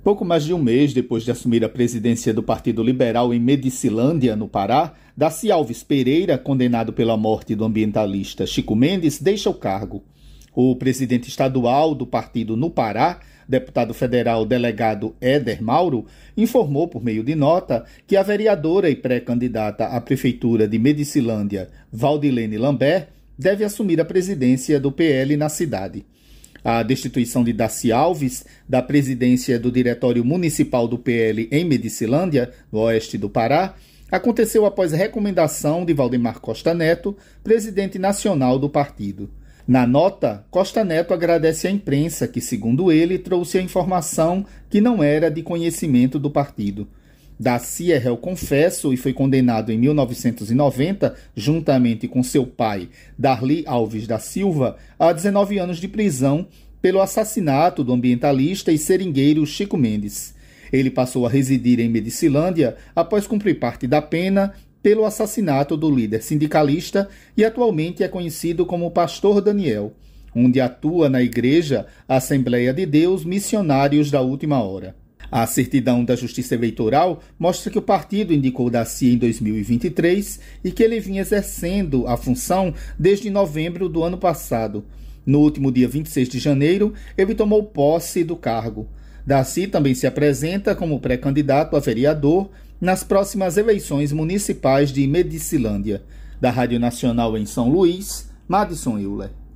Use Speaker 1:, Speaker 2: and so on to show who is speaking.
Speaker 1: Pouco mais de um mês depois de assumir a presidência do Partido Liberal em Medicilândia, no Pará, Daci Alves Pereira, condenado pela morte do ambientalista Chico Mendes, deixa o cargo. O presidente estadual do partido no Pará, deputado federal delegado Éder Mauro, informou por meio de nota que a vereadora e pré-candidata à prefeitura de Medicilândia, Valdilene Lambert, deve assumir a presidência do PL na cidade. A destituição de Daci Alves da presidência do Diretório Municipal do PL em Medicilândia, no oeste do Pará, aconteceu após recomendação de Valdemar Costa Neto, presidente nacional do partido. Na nota, Costa Neto agradece à imprensa que, segundo ele, trouxe a informação que não era de conhecimento do partido. Daci é réu confesso e foi condenado em 1990, juntamente com seu pai, Darli Alves da Silva, a 19 anos de prisão pelo assassinato do ambientalista e seringueiro Chico Mendes. Ele passou a residir em Medicilândia após cumprir parte da pena pelo assassinato do líder sindicalista e atualmente é conhecido como Pastor Daniel, onde atua na Igreja Assembleia de Deus Missionários da Última Hora. A certidão da Justiça Eleitoral mostra que o partido indicou Daci em 2023 e que ele vinha exercendo a função desde novembro do ano passado. No último dia 26 de janeiro, ele tomou posse do cargo. Daci também se apresenta como pré-candidato a vereador nas próximas eleições municipais de Medicilândia. Da Rádio Nacional em São Luís, Madison Euler.